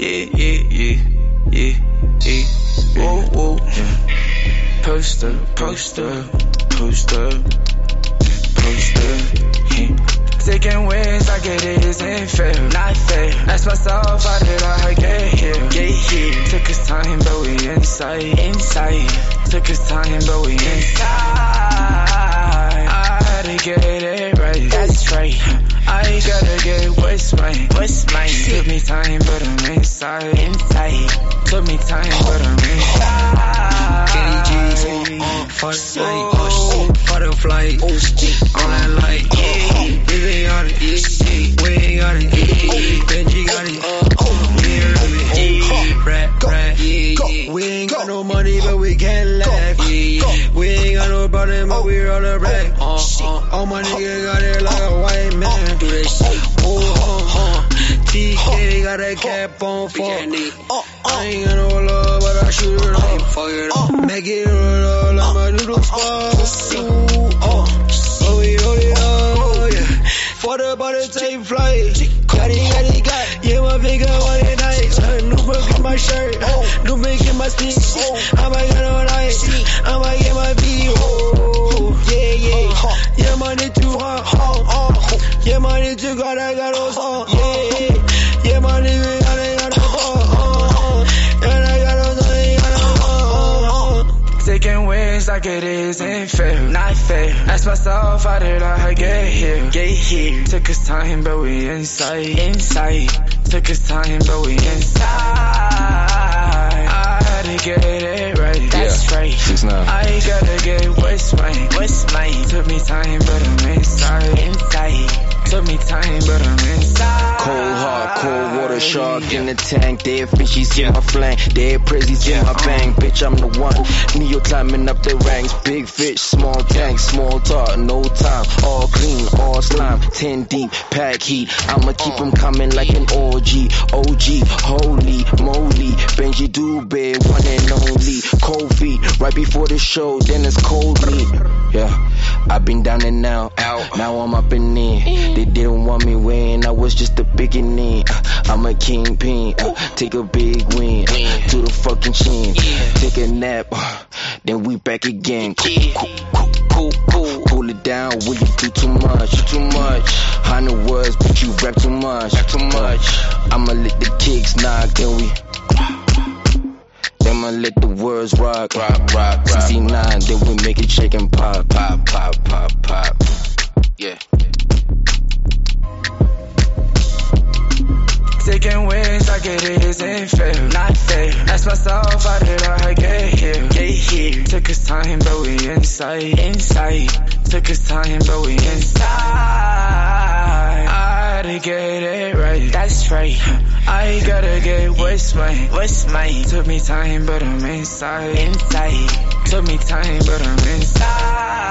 Whoa, whoa. Post up. Taking wins like it isn't fair, not fair. Ask myself, how did I get here? Took us time, but we inside. Took us time, but we inside. I had to get it right, that's right. I gotta get what's mine. Took me time, but I'm inside. Took me time, but I'm inside. KDGs for the night, for the flight, on that light. We got it, we ain't got it. Benji got it, rat. We ain't got no money, but we can laugh. We ain't got no brother, but we roll a rack. All my niggas got it like a white man. Do that shit. TK got a cap on for. I ain't got no love, but I shoot it up. Make it roll up like my little spot. Oh, yeah. For the butter take flight. Got it. Yeah, my finger on it nice. New book in my shirt. New make in my sneaks. I might get on ice. I might get my beat. Yeah. Yeah, money too hot. Yeah, money too hot. I got those on. Yeah, money we got it. Taking wins like it isn't fair, not fair. Ask myself, how did I get here? Took us time, but we inside. Took us time, but we inside. I had to get it right, that's right. 6ix9ine. I gotta get what's mine. Took me time, but I'm inside. Took me time, but I'm inside. Cold heart, cold water shark in the tank. Dead fishies in my flank. Dead prezzies in my bang. Bitch, I'm the one. Neo climbing up the ranks. Big fish, small tank, small talk, no time. All clean, all slime. 10 deep, pack heat. I'ma keep them coming like an OG. Holy moly. Benji Dubé, one and only. Cold feet, right before the show, then it's cold meat. Yeah, I've been down and out. Now I'm up and in. They didn't want me when I was just a beginning. I'm a kingpin. Take a big win to the fucking chin. Take a nap, then we back again. Cool it down when you do too much. 100 words, but you rap too much. I'ma let the kicks knock, then I'ma let the words rock. 69, then we make it shake and pop. Yeah. Taking wins like it isn't fair, not fair. Ask myself, how did I get here? Took us time, but we inside. Took us time, but we inside. I had to get it right, that's right. I gotta get what's mine. Took me time, but I'm inside. Took me time, but I'm inside.